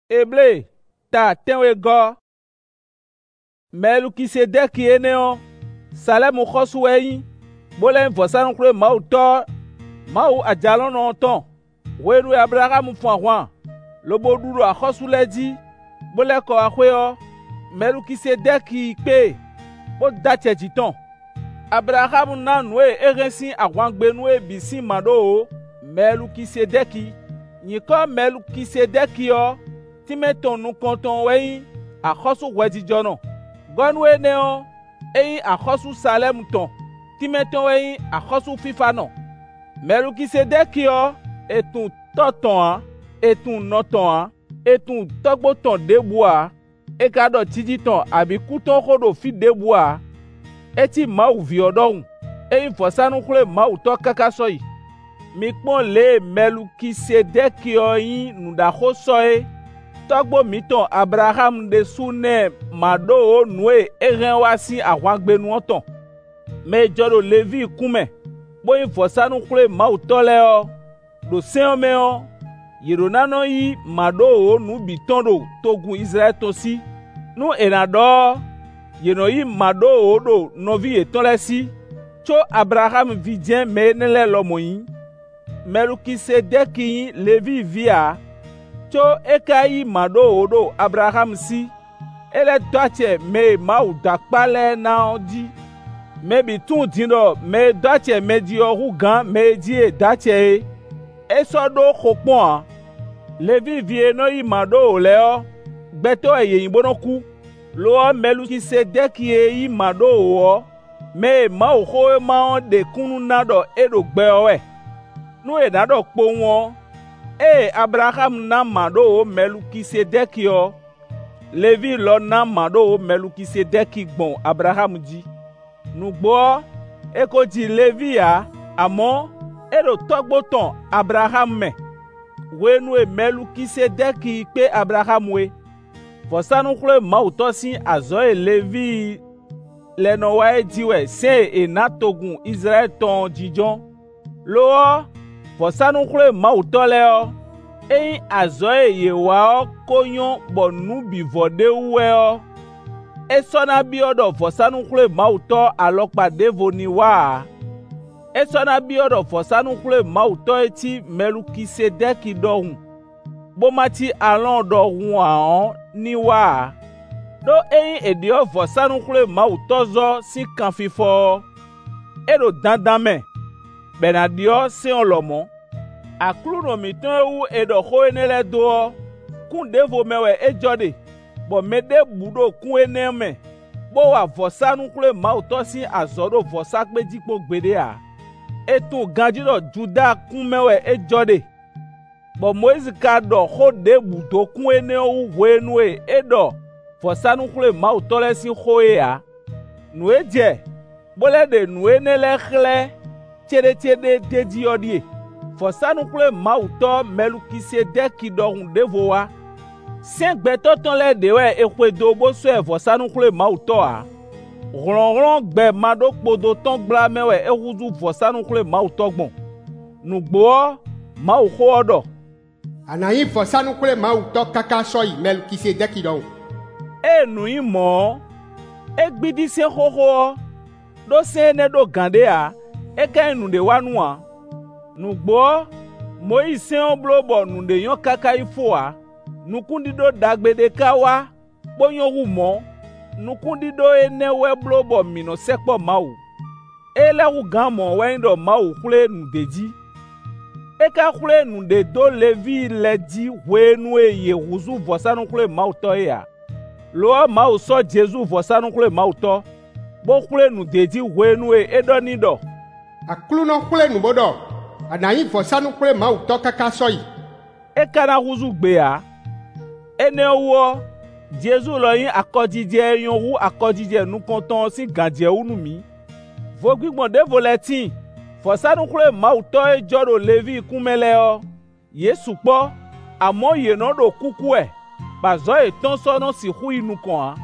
Eble ta tenwe go Melkisedeki eneo Salemu khosu eyin bolen vosanu kure mau to mau ajalon no ton weru Abraham fun ahwan lobo duru akhosu leji bole ko akhweo Melkisedeki pe bo dache jiton Abraham na nwe erensin agwangbe e bisin mado Melkisedeki nyiko Melkisedeki o timeton nu konton weyin akhosu wejijono gonwe neo eyin akhosu Salem ton timeton weyin akhosu fifano Melkisedeki o etun toton etun noton etun togboton debua ekado tijiton abi kuton kodo fi debua eti mau vi odon eyin fosanu kure mau to kaka soyi mi pon le Melkisedeki o yin nudako soye togbo miton Abraham de sune mado nue eren wasi agwagbenu oton me jodo Levi kume boyin fosanu kure mau tole o do sen me o yironano yi mado nu bitondo togun Israel tosi nu enado yeno yi mado do novi etole si cho Abraham vidien me nele lomoyin Melkisedeki Levi via cho ekayi mado do Abraham si ele doache me mau dakpale na odi me bitun dindo me doache me di oru gan me di e dache e so do khopon Levi vie no yi mado leo gbeto eyin bonoku lo Melkisedeki yi mado o me mau ho ma de kunu nado edo gbe owe nu e nado po won Abraham na mado Melkisedeki o Levi lo na mado Melkisedeki gbon Abraham ji nugbo eko ji Levi a amo edo togboton Abraham me wenu Melkisedeki pe Abraham we fosanu kure mau tosin azo Levi leno wa diwe se enatogun Israel ton jijon lo fosanu kure mau tole o eyin azo yewa o koyon bonu bivode uwe o esona bi odo fosanu kure mau to alopa devoni wa esona bi odo fosanu kure mau to eti Melkisedeki dohun bomati alon dohun ahon ni wa do eyin edio fosanu kure mau tozo si kan fifo edo dandame benadio se olomo akluno miton ewu edo ko enele do kun devo mewe ejode bo mede budo kun eneme bo wa vosanu kure mau to si azodo vosa pe jipo gbede a etun ganjiro Juda kun mewe ejode bo Moise ka do ko de budo kun ene owu wenu edo vosanu kure mau to le si khoe a nu eje bole de nu enele khle tiede dedi odie fosanu kure mau to Melkisedeki dohun devoa sen gbeto ton le dewe ekwedo bo so e fosanu kure mau to a ronron gbe mado podo ton gba mewe ehuzu fosanu kure mau to gbon nugbo mau ho odo anayi fosanu kure mau to kaka soyi Melkisedeki dohun nu imo egbidi se hoho do se ne do gande a eka nu de wanua nugbo Moise oblobo nu de yon kaka ifoa nukundido dagbede kawa bonyon humo nukundido enewe blobo mino sekpo mau ele hu gamo wendo mau kule nu deji eka kule nu de do Levi leji wenu ye huzu vosanu kule mau to ya lo mau so Jesu vosanu kule mau to bo kule nu deji wenu edonido akluno kule nu bodo anayi fosanu kure mau to kaka soyi ekana huzu gbe a ene owo Jesu lo yin akojije yon hu akojije nu konton si ganje unu mi vo gbigbon de voletin fosanu kure mau to ejoro Levi kumele o Yesu po amo ye no do kuku e bazo eton so no si hu inu kan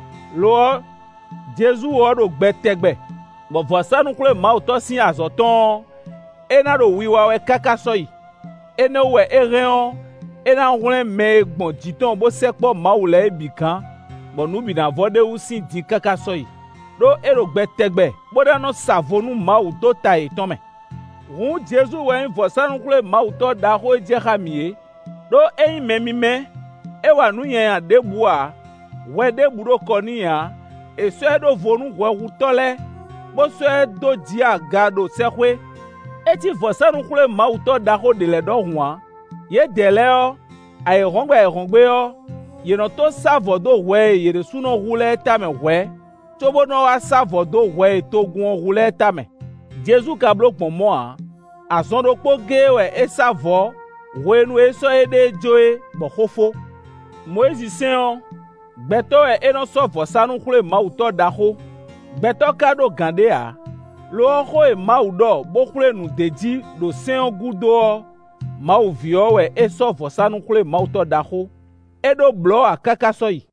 lo Jesu o do gbetegbe bo fosanu kure mau to sin azoton enado wiwa we kaka soyi ene we eren ena hlen me gbon jiton bo sekpo mawu le ebikan bo nu bina vode usin din kaka soyi do ero gbetegbe boda no savonu mawu to ta etome hun Jesu we vosanu kule mawu to da ho jehamie do eyin memime ewa nu yen adebua we deburo konia eso edo vonu we hutole bo so edo dia gado sekwe eti vosanu kule mawu to da ho de le do huan ye dele o ayehongbe o ye no to savodo we ye de suno hule tame we tobo no asavodo we to gun hule tame Jesu kablo pomo a azondo po gewe esavo we nu eso ede joe bo khofo Moïse sen gbeto eno so vosanu kule mawu to da ho gbeto kado gande a lo ho e mawu do bo kule nu deji do sen gudo mawu vio we eso vosanu kule mawu to da ho edo blo akaka soyi